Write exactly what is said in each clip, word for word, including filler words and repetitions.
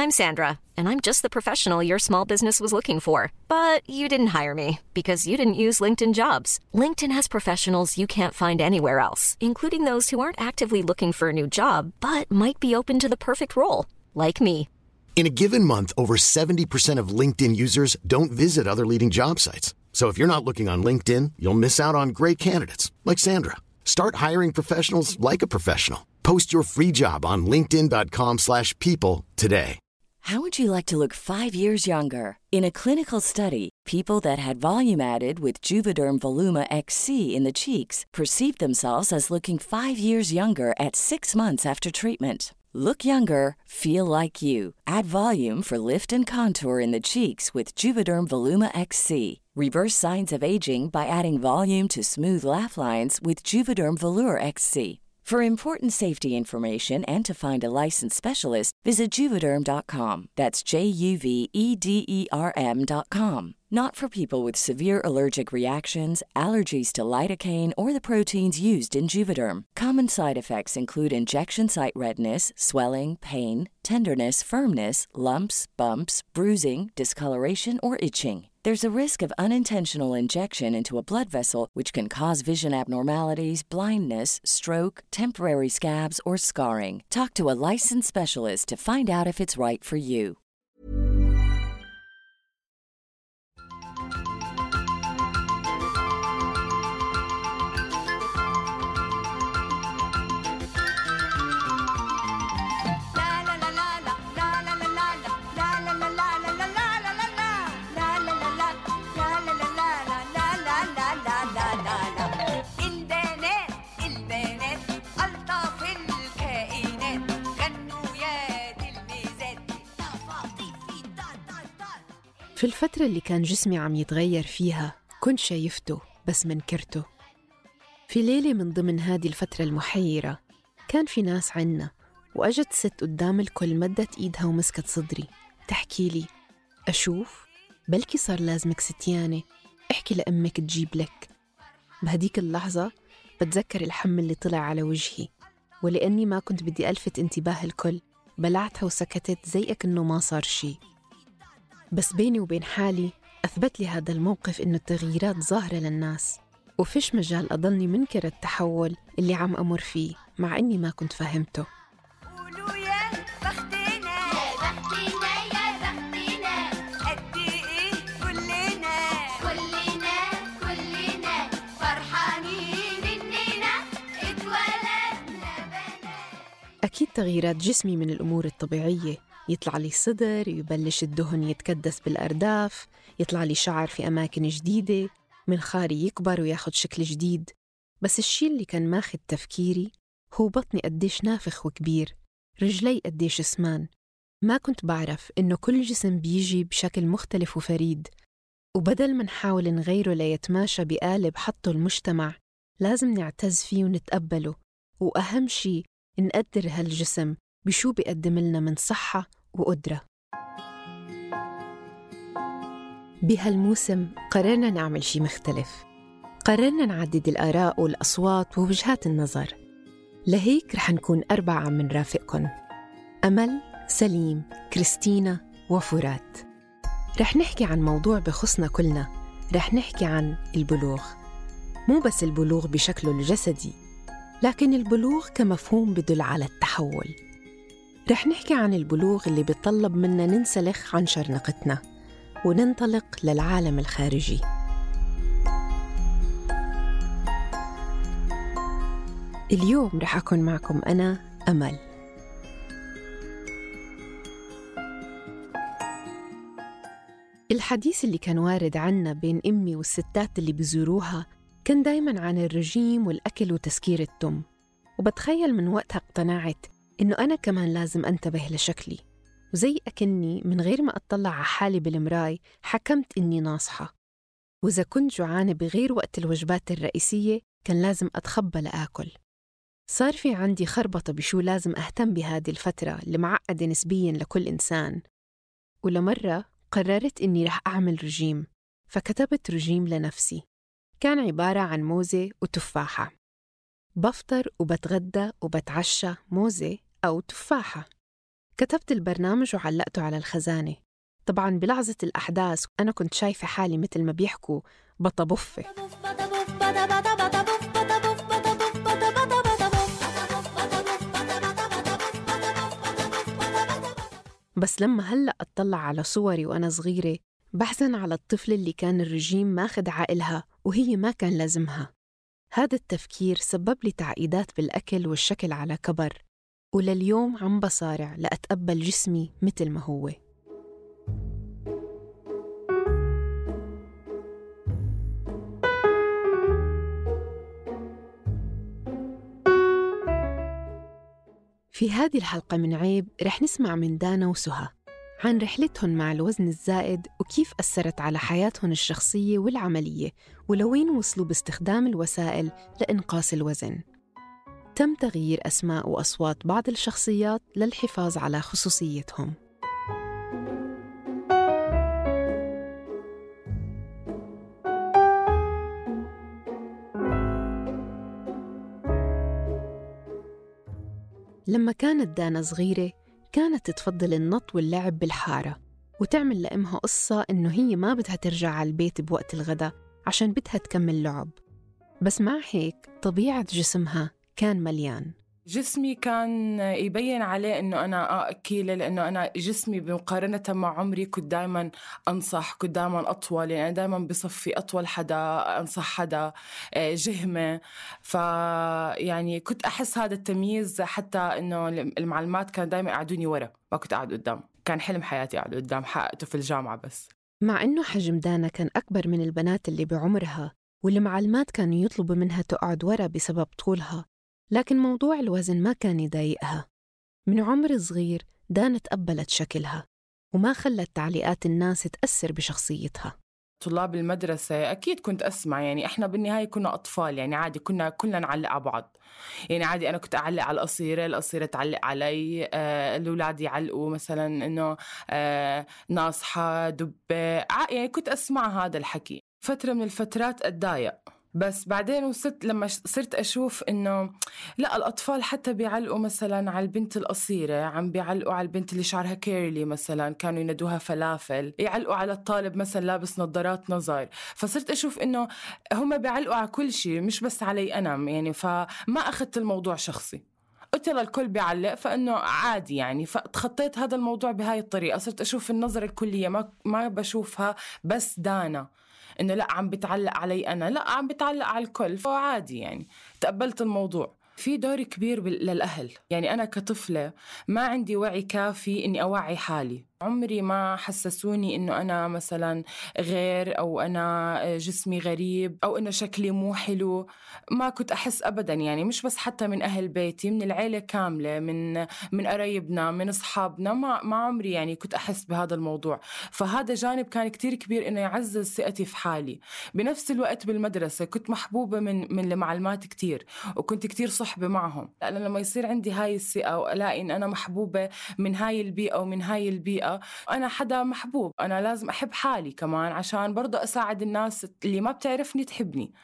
I'm Sandra, and I'm just the professional your small business was looking for. But you didn't hire me because you didn't use LinkedIn Jobs. LinkedIn has professionals you can't find anywhere else, including those who aren't actively looking for a new job, but might be open to the perfect role, like me. In a given month, over seventy percent of LinkedIn users don't visit other leading job sites. So if you're not looking on LinkedIn, you'll miss out on great candidates like Sandra. Start hiring professionals like a professional. Post your free job on linkedin dot com slash people today. How would you like to look five years younger? In a clinical study, people that had volume added with Juvederm Voluma X C in the cheeks perceived themselves as looking five years younger at six months after treatment. Look younger, feel like you. Add volume for lift and contour in the cheeks with Juvederm Voluma X C. Reverse signs of aging by adding volume to smooth laugh lines with Juvederm Volure X C. For important safety information and to find a licensed specialist, visit Juvederm dot com. That's J U V E D E R M dot com. Not for people with severe allergic reactions, allergies to lidocaine, or the proteins used in Juvederm. Common side effects include injection site redness, swelling, pain, tenderness, firmness, lumps, bumps, bruising, discoloration, or itching. There's a risk of unintentional injection into a blood vessel, which can cause vision abnormalities, blindness, stroke, temporary scabs, or scarring. Talk to a licensed specialist to find out if it's right for you. في الفترة اللي كان جسمي عم يتغير فيها كنت شايفته بس منكرته. في ليلة من ضمن هذه الفترة المحيرة كان في ناس عنا، وأجت ست قدام الكل مدت إيدها ومسكت صدري تحكي لي أشوف بلكي صار لازمك ستيانة، احكي لأمك تجيب لك. بهديك اللحظة بتذكر الحم اللي طلع على وجهي، ولأني ما كنت بدي ألفت انتباه الكل بلعتها وسكتت زي أكنه ما صار شي. بس بيني وبين حالي أثبت لي هذا الموقف إنه التغييرات ظاهرة للناس، وفيش مجال أضلني منكر التحول اللي عم أمر فيه مع إني ما كنت فهمته. قولوا يا بختنا يا بختنا يا بختنا قد إيه كلنا كلنا كلنا فرحانين إننا اتولدنا بنات. أكيد تغييرات جسمي من الأمور الطبيعية، يطلع لي صدر، يبلش الدهن يتكدس بالأرداف، يطلع لي شعر في أماكن جديدة، منخاري يكبر وياخد شكل جديد. بس الشي اللي كان ماخد تفكيري هو بطني قديش نافخ وكبير، رجلي قديش سمان. ما كنت بعرف إنه كل جسم بيجي بشكل مختلف وفريد، وبدل ما نحاول نغيره ليتماشى بقالب حطه المجتمع، لازم نعتز فيه ونتقبله، وأهم شي نقدر هالجسم بشو بيقدم لنا من صحة وقدرة. بهالموسم قررنا نعمل شي مختلف، قررنا نعدد الآراء والأصوات ووجهات النظر. لهيك رح نكون أربعة عم نرافقكن: أمل، سليم، كريستينا، وفرات. رح نحكي عن موضوع بخصنا كلنا، رح نحكي عن البلوغ. مو بس البلوغ بشكله الجسدي، لكن البلوغ كمفهوم بدل على التحول. رح نحكي عن البلوغ اللي بيطلب منا ننسلخ عن شرنقتنا وننطلق للعالم الخارجي. اليوم رح أكون معكم أنا أمل. الحديث اللي كان وارد عنا بين أمي والستات اللي بيزوروها كان دايماً عن الرجيم والأكل وتسكير التم، وبتخيل من وقتها اقتنعت إنه أنا كمان لازم أنتبه لشكلي، وزي أكني من غير ما أطلع على حالي بالمراي حكمت إني ناصحة، وإذا كنت جوعانة بغير وقت الوجبات الرئيسية كان لازم أتخبى لآكل. صار في عندي خربطة بشو لازم أهتم بهذه الفترة اللي معقدة نسبياً لكل إنسان. ولمرة قررت إني رح أعمل رجيم، فكتبت رجيم لنفسي. كان عبارة عن موزة وتفاحة، بفطر وبتغدى وبتعشى موزة أو تفاحة. كتبت البرنامج وعلقته على الخزانة. طبعاً بلحظة الأحداث أنا كنت شايفة حالي مثل ما بيحكوا بطبفة. بس لما هلأ أطلع على صوري وأنا صغيرة بحزن على الطفل اللي كان الرجيم ماخد عقلها وهي ما كان لازمها. هذا التفكير سبب لي تعقيدات بالأكل والشكل على كبر، ولليوم عم بصارع لأتقبل جسمي مثل ما هو. في هذه الحلقة من عيب رح نسمع من دانا وسهى عن رحلتهم مع الوزن الزائد وكيف أثرت على حياتهم الشخصية والعملية، ولوين وصلوا باستخدام الوسائل لإنقاص الوزن. تم تغيير أسماء وأصوات بعض الشخصيات للحفاظ على خصوصيتهم. لما كانت دانا صغيرة كانت تفضل النط واللعب بالحارة، وتعمل لأمها قصة إنه هي ما بدها ترجع على البيت بوقت الغداء عشان بدها تكمل لعب. بس مع هيك طبيعة جسمها كان مليان. جسمي كان يبين عليه إنه أنا آه أكيلة، لأنه أنا جسمي بمقارنة مع عمري كنت دايماً أنصح، كنت دايماً أطول، يعني أنا دايماً بصفي أطول حدا، أنصح حدا، جهمة. فيعني كنت أحس هذا التمييز، حتى إنه المعلمات كان دايماً يقعدوني ورا، ما كنت أقعد قدام. كان حلم حياتي أقعد قدام، حققته في الجامعة. بس مع إنه حجم دانا كان أكبر من البنات اللي بعمرها، والمعلمات كانوا يطلبوا منها تقعد ورا بسبب طولها، لكن موضوع الوزن ما كان يضايقها. من عمر صغير دانا تقبلت شكلها وما خلت تعليقات الناس تأثر بشخصيتها. طلاب المدرسة أكيد كنت أسمع، يعني إحنا بالنهاية كنا أطفال، يعني عادي كنا كلنا نعلق على بعض. يعني عادي أنا كنت أعلق على القصيرة، القصيرة تعلق علي، آه الأولاد يعلقوا مثلا إنه آه ناصحة دبة، يعني كنت أسمع هذا الحكي. فترة من الفترات أتضايق، بس بعدين وصلت لما صرت أشوف إنه لا، الأطفال حتى بيعلقوا مثلا على البنت القصيرة، عم بيعلقوا على البنت اللي شعرها كيرلي مثلا، كانوا يندوها فلافل، يعلقوا على الطالب مثلا لابس نظارات نظر. فصرت أشوف إنه هم بيعلقوا على كل شيء، مش بس علي أنا يعني. فما أخذت الموضوع شخصي، قلت يلا الكل بيعلق فإنه عادي يعني. فتخطيت هذا الموضوع بهاي الطريقة. صرت أشوف النظرة الكلية، ما ما بشوفها بس دانا إنه لا عم بتعلق علي أنا، لا عم بتعلق على الكل، فعادي يعني. تقبلت الموضوع. في دور كبير للأهل، يعني أنا كطفلة ما عندي وعي كافي إني أوعي حالي. عمري ما حسسوني إنه أنا مثلا غير، أو أنا جسمي غريب، أو إنه شكلي مو حلو. ما كنت أحس أبدا، يعني مش بس حتى من أهل بيتي، من العيلة كاملة، من من قرايبنا، من أصحابنا، ما ما عمري يعني كنت أحس بهذا الموضوع. فهذا جانب كان كتير كبير إنه يعزز ثقتي في حالي. بنفس الوقت بالمدرسة كنت محبوبة من من المعلمات كتير، وكنت كتير صحبة معهم، لأن لما يصير عندي هاي الثقة وألاقي إن أنا محبوبة من هاي البيئة ومن هاي البيئة، أنا حدا محبوب، أنا لازم أحب حالي كمان عشان برضو أساعد الناس اللي ما بتعرفني تحبني.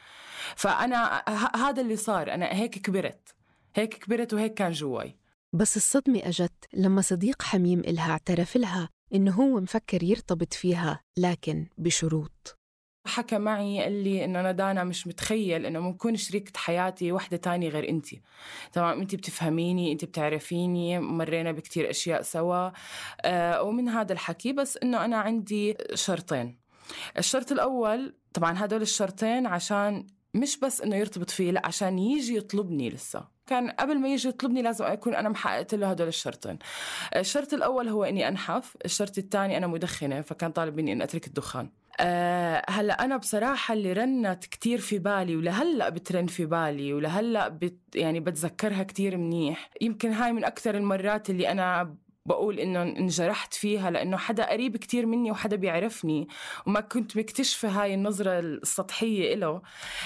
فأنا هذا اللي صار، أنا هيك كبرت، هيك كبرت وهيك كان جواي. بس الصدمة أجت لما صديق حميم إلها اعترف لها إنه هو مفكر يرتبط فيها لكن بشروط. حكى معي قال لي إنه أنا دانا مش متخيل إنه ممكن شريكة حياتي واحدة تانية غير أنتي. تمام، أنتي بتفهميني، أنتي بتعرفيني، مرينا بكتير أشياء سوا، آه ومن هذا الحكي. بس إنه أنا عندي شرطين. الشرط الأول طبعا هدول الشرطين عشان مش بس إنه يرتبط فيه، لا عشان يجي يطلبني. لسه كان قبل ما يجي يطلبني لازم أكون أنا محققت له هدول الشرطين. الشرط الأول هو إني أنحف. الشرط الثاني أنا مدخنة، فكان طالب مني إن أترك الدخان. أه هلأ أنا بصراحة اللي رنت كتير في بالي، ولهلأ بترن في بالي، ولهلأ بت يعني بتذكرها كتير منيح. يمكن هاي من أكثر المرات اللي أنا بقول إنه انجرحت فيها، لأنه حدا قريب كتير مني وحدا بيعرفني، وما كنت مكتشفة هاي النظرة السطحية إله.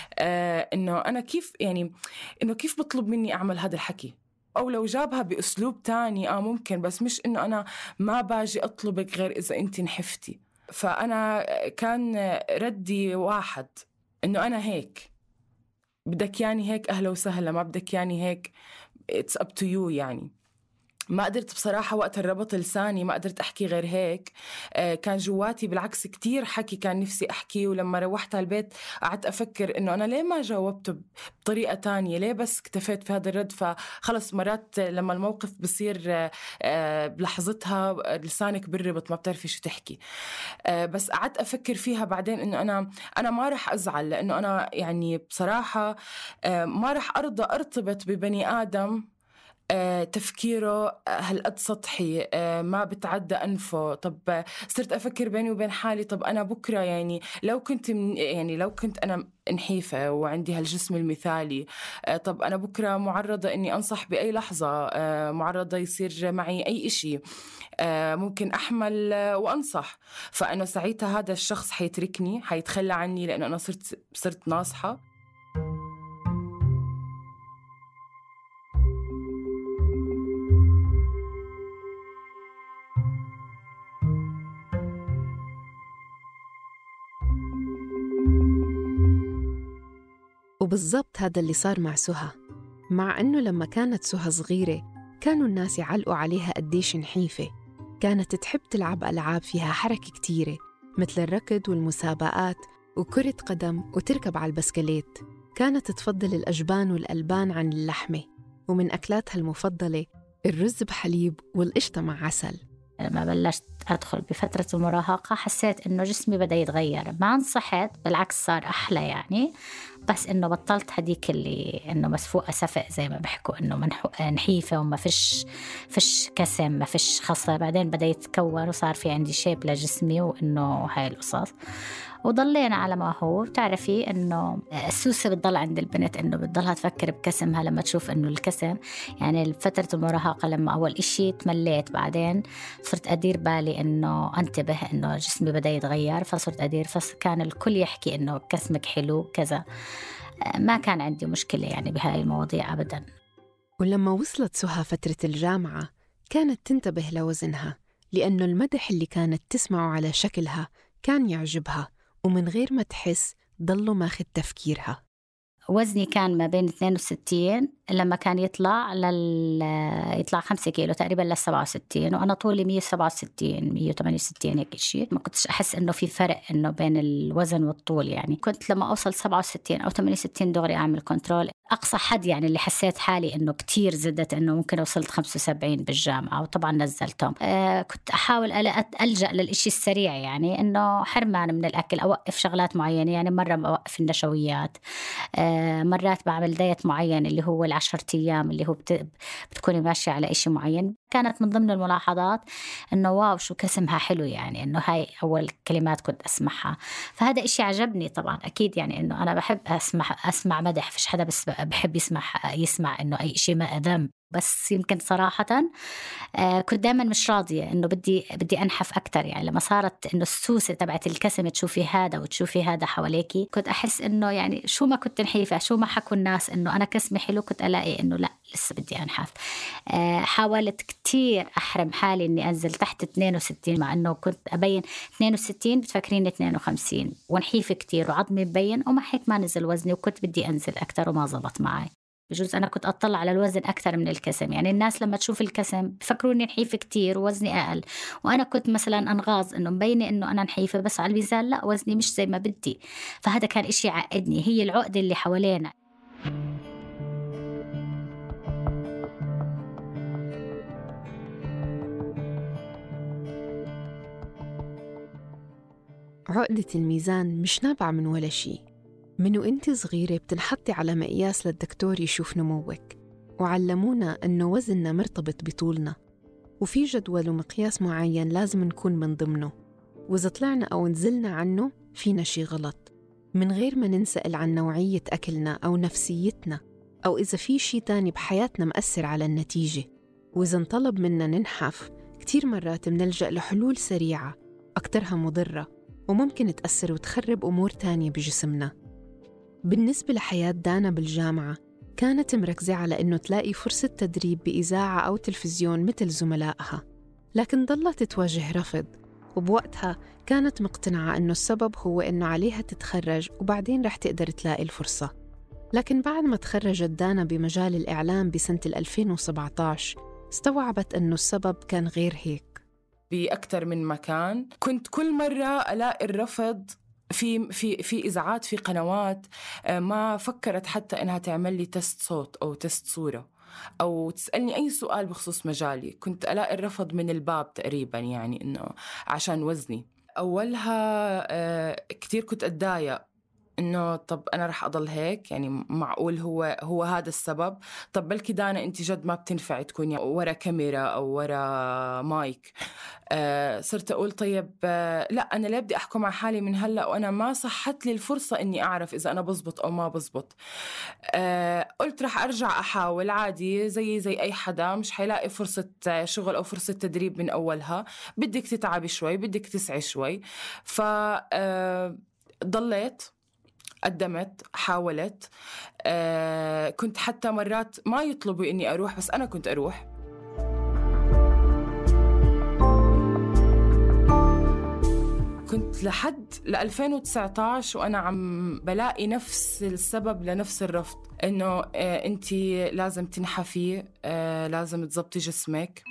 آه إنه أنا كيف يعني إنه كيف بطلب مني أعمل هذا الحكي، أو لو جابها بأسلوب تاني آه ممكن، بس مش إنه أنا ما باجي أطلبك غير إذا أنت نحفتي. فأنا كان ردي واحد، إنه أنا هيك، بدك يعني هيك أهلا وسهلا، ما بدك يعني هيك it's up to you يعني. ما قدرت بصراحة وقت الربط لساني، ما قدرت أحكي غير هيك. آه كان جواتي بالعكس كتير حكي كان نفسي أحكي. ولما روحت على البيت قعدت أفكر إنه أنا ليه ما جاوبته بطريقة تانية، ليه بس اكتفيت في هذا الرد. فخلص مرات لما الموقف بصير آه آه بلحظتها لسانك بالربط ما بتعرفي شو تحكي. آه بس قعدت أفكر فيها بعدين إنه أنا أنا ما رح أزعل، لأنه أنا يعني بصراحة آه ما رح أرضى أرتبط ببني آدم آه، تفكيره هالقد سطحي، آه، ما بتعدى أنفه. طب صرت أفكر بيني وبين حالي، طب أنا بكرة يعني لو كنت من يعني لو كنت أنا نحيفة وعندي هالجسم المثالي، آه، طب أنا بكرة معرضة إني أنصح بأي لحظة، آه، معرضة يصير معي أي إشي، آه، ممكن أحمل آه، وأنصح. فأنا ساعتها هذا الشخص حيتركني، حيتخلى عني، لأنه أنا صرت صرت ناصحة. وبالضبط هذا اللي صار مع سهى. مع أنه لما كانت سهى صغيرة كانوا الناس يعلقوا عليها قديش نحيفة. كانت تحب تلعب ألعاب فيها حركة كتيرة مثل الركض والمسابقات وكرة قدم وتركب على البسكليت. كانت تفضل الأجبان والألبان عن اللحمة، ومن أكلاتها المفضلة الرز بحليب والقشطة مع عسل. لما بلشت أدخل بفترة المراهقة حسيت إنه جسمي بدأ يتغير، ما انصحت بالعكس صار أحلى يعني، بس إنه بطلت هديك اللي إنه مسفوقة سفق زي ما بحكوا، إنه منحو نحيفة وما فيش فيش كسم ما فيش خصة. بعدين بدأ يتكون وصار في عندي شيب لجسمي وإنه هاي القصص، وضلينا على ما هو. بتعرفي إنه السوسة بتضل عند البنت إنه بتضلها تفكر بكسمها لما تشوف إنه الكسم يعني فترة المراهقة. لما أول إشي تمليت، بعدين صرت أدير بالي إنه أنتبه إنه جسمي بدأ يتغير، فصرت أدير. فكان الكل يحكي إنه كسمك حلو كذا، ما كان عندي مشكلة يعني بهاي المواضيع أبداً. ولما وصلت سهى فترة الجامعة كانت تنتبه لوزنها، لأنه المدح اللي كانت تسمعه على شكلها كان يعجبها، ومن غير ما تحس ضلوا ماخد تفكيرها. وزني كان ما بين اثنين وستين لما كان يطلع لل يطلع خمسة كيلو تقريبا لل سبعة وستين، وأنا طولي مية وسبعة وستين مية وثمانية وستين هيك شيء. ما كنتش أحس إنه في فرق إنه بين الوزن والطول يعني. كنت لما أوصل سبعة وستين أو ثمانية وستين دغري أعمل كنترول. أقصى حد يعني اللي حسيت حالي إنه كتير زدت إنه ممكن وصلت خمسة وسبعين بالجامعة، وطبعا نزلتهم. آه كنت أحاول ألجأ للإشي السريع يعني، إنه حرمان من الأكل، أوقف شغلات معينة يعني. مرة أوقف النشويات، آه مرات بعمل دايت معين اللي هو العشر أيام اللي هو بت... بتكوني ماشية على إشي معين. كانت من ضمن الملاحظات إنه واو شو كسمها حلو يعني، إنه هاي أول كلمات كنت أسمعها. فهذا إشي عجبني طبعا أكيد يعني، إنه أنا بحب أسمع أسمع مدح، فيش حدا بس بحب يسمع يسمع إنه أي إشي ما أذم. بس يمكن صراحة آه كنت دائما مش راضية، إنه بدي بدي أنحف أكتر يعني. لما صارت إنه السوسة تبعت الكسم تشوفي هذا وتشوفي هذا حواليكي، كنت أحس إنه يعني شو ما كنت نحيفة، شو ما حكوا الناس إنه أنا كسمي حلو، كنت ألاقي إنه لا لسه بدي أنحف. آه حاولت كتير أحرم حالي إني أنزل تحت اثنين وستين، مع إنه كنت أبين اثنين وستين بتفكريني اثنين وخمسين، ونحيفة كتير وعظمي مبين، وما هيك ما نزل وزني، وكنت بدي أنزل أكتر وما زبط معي. بجوز أنا كنت أطلع على الوزن أكثر من الكسم يعني. الناس لما تشوف الكسم بفكروني نحيفة كتير ووزني أقل، وأنا كنت مثلا أنغاز إنه مبينة إنه أنا نحيفة، بس على الميزان لا وزني مش زي ما بدي. فهذا كان إشي عقدني، هي العقدة اللي حوالينا. عقدة الميزان مش نابعة من ولا شيء. من وإنت صغيرة بتنحطي على مقياس للدكتور يشوف نموك، وعلمونا أنه وزننا مرتبط بطولنا، وفي جدول ومقياس معين لازم نكون من ضمنه، وإذا طلعنا أو نزلنا عنه فينا شي غلط، من غير ما ننسأل عن نوعية أكلنا أو نفسيتنا، أو إذا في شي تاني بحياتنا مأثر على النتيجة. وإذا انطلب منا ننحف، كتير مرات منلجأ لحلول سريعة أكترها مضرة، وممكن تأثر وتخرب أمور تانية بجسمنا. بالنسبة لحياة دانا بالجامعة، كانت مركزة على إنه تلاقي فرصة تدريب بإذاعة أو تلفزيون مثل زملائها، لكن ضلت تواجه رفض. وبوقتها كانت مقتنعة إنه السبب هو إنه عليها تتخرج وبعدين رح تقدر تلاقي الفرصة. لكن بعد ما تخرجت دانا بمجال الإعلام بسنة ألفين وسبعة عشر، استوعبت أنه السبب كان غير هيك. بأكثر من مكان كنت كل مرة ألاقي الرفض في في في إذاعات، في قنوات ما فكرت حتى إنها تعمل لي تست صوت أو تست صورة أو تسألني أي سؤال بخصوص مجالي. كنت ألاقي الرفض من الباب تقريبا، يعني إنه عشان وزني. أولها كتير كنت أتضايق إنه طب أنا رح أضل هيك، يعني معقول هو هو هذا السبب؟ طب بلكي دانا أنت جد ما بتنفع تكوني ورا كاميرا أو ورا مايك. آه صرت أقول طيب آه لا، أنا لا بدي أحكم على حالي من هلأ وأنا ما صحت لي الفرصة إني أعرف إذا أنا بزبط أو ما بزبط. آه قلت رح أرجع أحاول عادي زي زي أي حدا، مش حيلاقي فرصة شغل أو فرصة تدريب من أولها، بدك تتعبي شوي، بدك تسعي شوي. فضليت آه قدمت، حاولت. آه كنت حتى مرات ما يطلبوا إني أروح بس أنا كنت أروح. كنت لحد ل ألفين وتسعة عشر وأنا عم بلاقي نفس السبب لنفس الرفض، إنه آه أنتي لازم تنحفي، آه لازم تزبطي جسمك.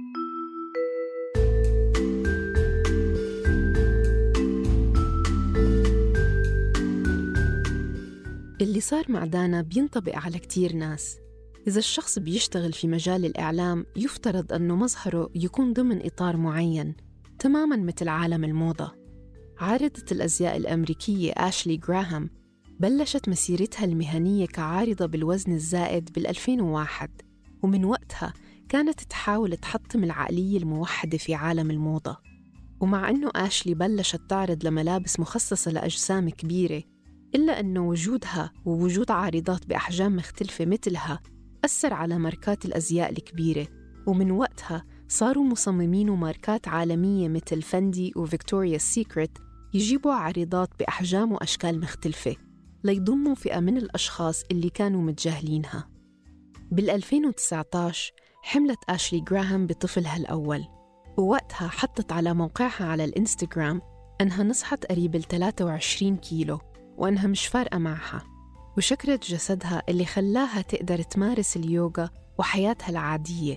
اللي صار مع دانا بينطبق على كتير ناس. إذا الشخص بيشتغل في مجال الإعلام يفترض أنه مظهره يكون ضمن إطار معين، تماماً مثل عالم الموضة. عارضة الأزياء الأمريكية آشلي غراهام بلشت مسيرتها المهنية كعارضة بالوزن الزائد بالألفين وواحد، ومن وقتها كانت تحاول تحطم العقلية الموحدة في عالم الموضة. ومع أنه آشلي بلشت تعرض لملابس مخصصة لأجسام كبيرة، إلا أنه وجودها ووجود عارضات بأحجام مختلفة مثلها أثر على ماركات الأزياء الكبيرة، ومن وقتها صاروا مصممين وماركات عالمية مثل فندي وفيكتوريا سيكريت يجيبوا عارضات بأحجام وأشكال مختلفة ليضموا فئة من الأشخاص اللي كانوا متجاهلينها. بالألفين وتسعة عشر حملت آشلي غراهام بطفلها الأول، ووقتها حطت على موقعها على الإنستغرام أنها نصحت قريب ثلاثة وعشرين كيلو وأنها مش فارقة معها، وشكرت جسدها اللي خلاها تقدر تمارس اليوغا وحياتها العادية.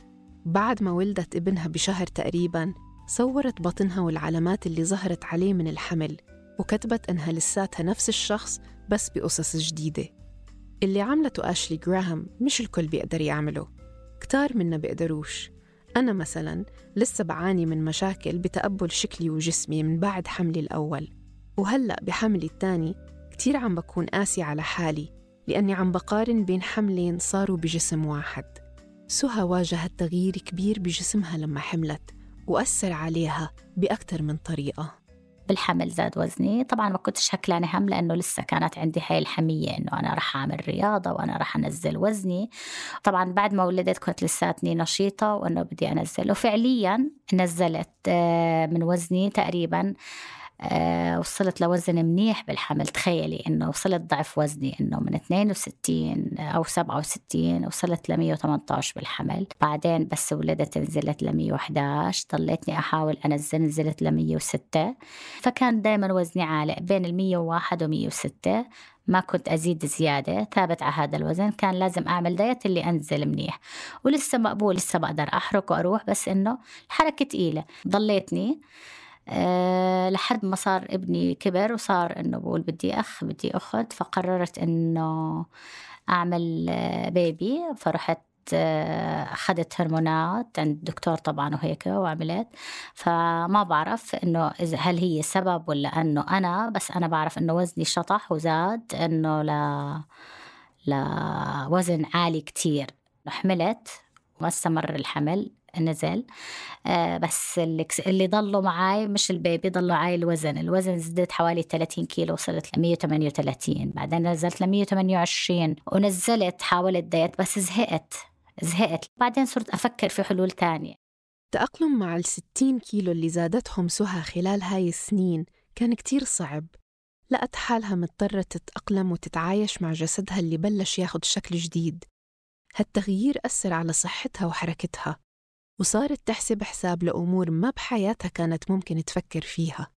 بعد ما ولدت ابنها بشهر تقريباً صورت بطنها والعلامات اللي ظهرت عليه من الحمل، وكتبت أنها لساتها نفس الشخص بس بقصص جديدة. اللي عملته آشلي غراهام مش الكل بيقدر يعمله، كتار منا بيقدروش. أنا مثلاً لسه بعاني من مشاكل بتقبل شكلي وجسمي من بعد حملي الأول، وهلأ بحملي الثاني كتير عم بكون قاسي على حالي لأني عم بقارن بين حملين صاروا بجسم واحد. سهى واجهت تغيير كبير بجسمها لما حملت وأثر عليها بأكثر من طريقة. بالحمل زاد وزني، طبعا ما كنتش هكلاني هم لأنه لسه كانت عندي هاي الحمية إنه أنا رح أعمل رياضة وأنا رح أنزل وزني. طبعا بعد ما ولدت كنت لساتني نشيطة وإنه بدي أنزل، وفعليا نزلت من وزني تقريبا. أه وصلت لوزن منيح بالحمل. تخيلي إنه وصلت ضعف وزني، إنه من اثنين وستين أو سبعة وستين وصلت ل مية وثمانية عشر بالحمل. بعدين بس ولدت نزلت ل مية وإحدى عشر، ضليتني أحاول أنزل، نزلت ل مية وستة. فكان دايما وزني عالق بين ال مية وواحد و مية وستة، ما كنت أزيد زيادة، ثابت على هذا الوزن. كان لازم أعمل دايت اللي أنزل منيح، ولسه مقبول، لسه بقدر أحرك وأروح، بس إنه الحركة تقيلة. ضليتني أه لحد ما صار ابني كبر وصار إنه بقول بدي أخ بدي أخت، فقررت إنه أعمل بيبي. فرحت أخذت هرمونات عند الدكتور طبعا وهيك وعملت. فما بعرف إنه إذا هل هي سبب ولا أنه أنا بس أنا بعرف إنه وزني شطح وزاد، إنه لا لا وزن عالي كتير. حملت وما استمر الحمل، نزل. آه بس اللي, اللي ضلوا معاي مش البيبي، ضلوا معاي الوزن. الوزن زدت حوالي ثلاثين كيلو، وصلت ل مية وثمانية وثلاثين. بعدين نزلت ل مية وثمانية وعشرين ونزلت، حاولت دايت بس زهقت زهقت بعدين صرت أفكر في حلول تانية. تأقلم مع الستين كيلو اللي زادتهم سهى خلال هاي السنين كان كتير صعب. لقت حالها مضطرة تتأقلم وتتعايش مع جسدها اللي بلش ياخد شكل جديد. هالتغيير أثر على صحتها وحركتها، وصارت تحسب حساب لأمور ما بحياتها كانت ممكن تفكر فيها.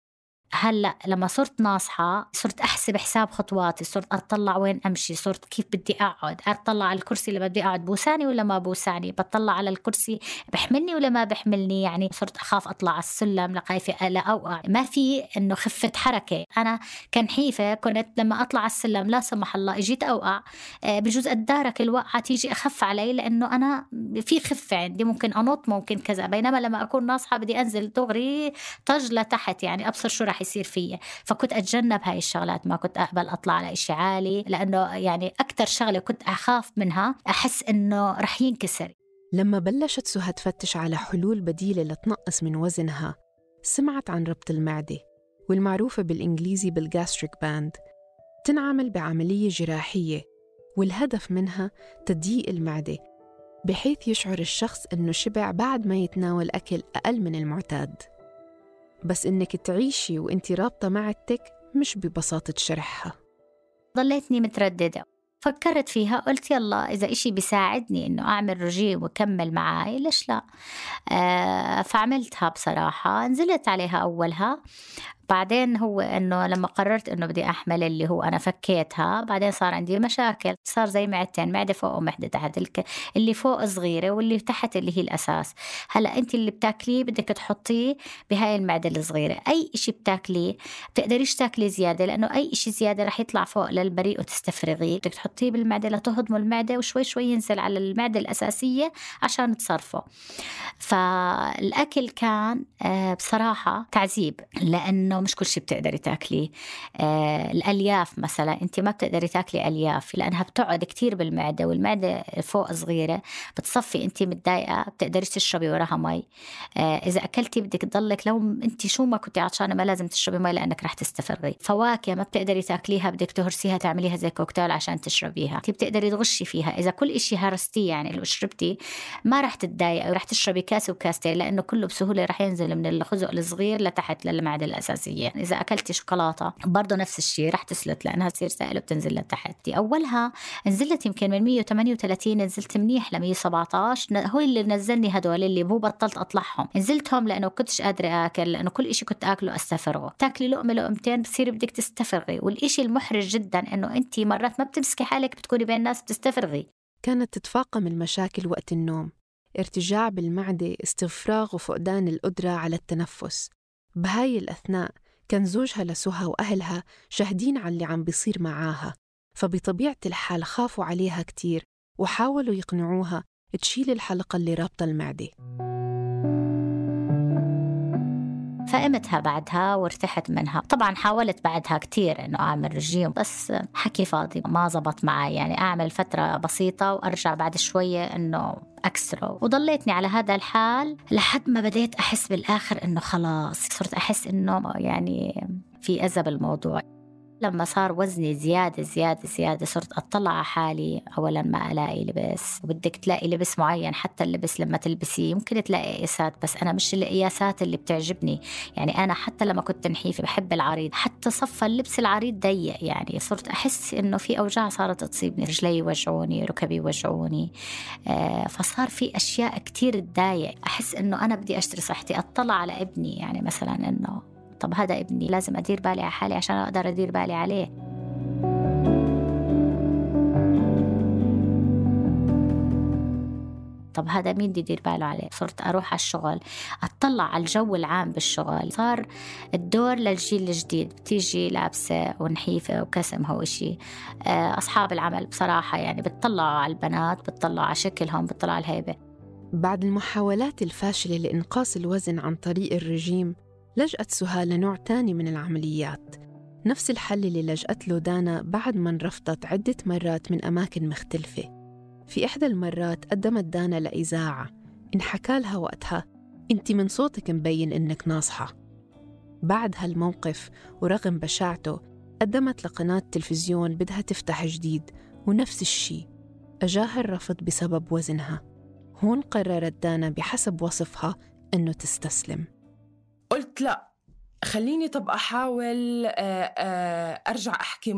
هلأ لما صرت ناصحة صرت أحسب حساب خطواتي، صرت أطلع وين أمشي، صرت كيف بدي أقعد، أطلع على الكرسي اللي بدي أقعد بوساني ولا ما بوساني، بطلع على الكرسي بحملني ولا ما بحملني. يعني صرت أخاف أطلع على السلم لخايفة لا أوقع، ما في إنه خفة حركة. أنا كنحيفة كنت لما أطلع على السلم لا سمح الله إجيت أوقع، بجوز أتدارك الوقعة تيجي أخف علي لأنه أنا في خفة عندي، ممكن أنط ممكن كذا. بينما لما أكون ناصحة بدي أنزل دغري طج لتحت، يعني أبصر شو رح يصير فيا. فكنت أتجنب هاي الشغلات، ما كنت أقبل أطلع على إشي عالي، لأنه يعني أكتر شغلة كنت أخاف منها أحس إنه رح ينكسر. لما بلشت سهى تفتش على حلول بديلة لتنقص من وزنها، سمعت عن ربط المعدة والمعروفة بالإنجليزي بالجاستريك باند. تنعمل بعملية جراحية والهدف منها تضييق المعدة بحيث يشعر الشخص إنه شبع بعد ما يتناول أكل أقل من المعتاد. بس إنك تعيشي وإنتي رابطة معدتك مش ببساطة شرحها. ضليتني مترددة، فكرت فيها، قلت يلا إذا إشي بيساعدني إنه أعمل رجيم وكمل معاي ليش لا. آه فعملتها بصراحة، نزلت عليها أولها، بعدين هو إنه لما قررت إنه بدي أحمل اللي هو أنا فكيتها، بعدين صار عندي مشاكل، صار زي معدتين، معدة فوق ومعدة تحت، اللي فوق صغيرة واللي تحت اللي هي الأساس. هلأ أنت اللي بتاكليه بدك تحطيه بهاي المعدة الصغيرة. أي إشي بتاكليه بتقدريش تاكلي زيادة، لأنه أي إشي زيادة رح يطلع فوق للبريء وتستفرغيه، بدك تحطيه بالمعدة لتهضم المعدة وشوي شوي ينزل على المعدة الأساسية عشان تصرفه. فالأكل كان بصراحة تعذيب، لأنه مش كل شيء بتقدري تاكليه. آه الألياف مثلا أنت ما بتقدري تاكلي ألياف لأنها بتقعد كتير بالمعدة، والمعدة فوق صغيرة بتصفي، أنت متضايقة بتقدريش تشربي وراها مي. آه إذا أكلتي بدك تضلك، لو أنت شو ما كنتي عطشانة ما لازم تشربي مي لأنك رح تستفرغي. فواكه ما بتقدري تاكليها، بدك تهرسيها تعمليها زي كوكتيل عشان تشربيها. أنت بتقدري تغشي فيها، إذا كل إشي هرستيه يعني لو شربتي ما رح تتضايقي ورح تشربي كاس وكاستين، لأنه كله بسهولة رح ينزل من الخزق الصغير لتحت للمعدة الأساسية. إذا أكلتي شوكولاتة برضو نفس الشيء رح تسلت لأنها تصير سائلة وبتنزل لتحت. أولها نزلت يمكن من مية وثمانية وثلاثين نزلت منيح ل مية وسبعة عشر، هو اللي نزلني هدول اللي هو بطلت أطلعهم. نزلتهم لأنه كنتش قادرة أكل، لأنه كل إشي كنت أكله أستفرغه. تاكلي لقمة لقمتين بتصير بدك تستفرغي، والإشي المحرج جدا إنه أنتي مرات ما بتمسكي حالك، بتكوني بين الناس بتستفرغي. كانت تتفاقم المشاكل وقت النوم، ارتجاع بالمعدة، استفراغ وفقدان القدرة على التنفس. بهاي الأثناء كان زوجها لسهى وأهلها شاهدين على اللي عم بيصير معاها، فبطبيعة الحال خافوا عليها كتير وحاولوا يقنعوها تشيل الحلقة اللي رابطة المعدة. فقمتها بعدها وارتحت منها. طبعا حاولت بعدها كتير إنه أعمل رجيم، بس حكي فاضي، ما زبط معي. يعني أعمل فترة بسيطة وأرجع بعد شوية إنه أكسره، وضليتني على هذا الحال لحد ما بديت أحس بالآخر إنه خلاص، صرت أحس إنه يعني في أذى بالموضوع. لما صار وزني زيادة زيادة زيادة صرت أطلع على حالي، أولا ما ألاقي لبس، وبدك تلاقي لبس معين، حتى اللبس لما تلبسيه ممكن تلاقي قياسات، بس أنا مش القياسات اللي بتعجبني. يعني أنا حتى لما كنت نحيفة بحب العريض، حتى صف اللبس العريض ضيق. يعني صرت أحس إنه في أوجاع صارت تصيبني، رجلي يوجعوني، ركبي يوجعوني. آه فصار في أشياء كتير تضايق. أحس إنه أنا بدي أشتري صحتي. أطلع على ابني، يعني مثلا إنه طب هذا ابني لازم أدير بالي على حالي عشان أقدر أدير بالي عليه. طب هذا مين بدي يدير باله عليه؟ صرت أروح على الشغل أطلع على الجو العام بالشغل. صار الدور للجيل الجديد، بتيجي لابسة ونحيفة وكسم هو شيء. أصحاب العمل بصراحة يعني بتطلعوا على البنات، بتطلعوا على شكلهم، بتطلعوا على الهيبة. بعد المحاولات الفاشلة لإنقاص الوزن عن طريق الرجيم، لجأت سهى لنوع تاني من العمليات، نفس الحل اللي لجأت له دانا بعد ما انرفضت عدة مرات من أماكن مختلفة. في إحدى المرات قدمت دانا لإذاعة، انحكى لها وقتها أنت من صوتك مبين إنك ناصحة. بعد هالموقف ورغم بشاعته قدمت لقناة تلفزيون بدها تفتح جديد، ونفس الشي أجاها الرفض بسبب وزنها. هون قررت دانا بحسب وصفها إنه تستسلم. قلت لا، خليني طب أحاول أرجع أحكي معه.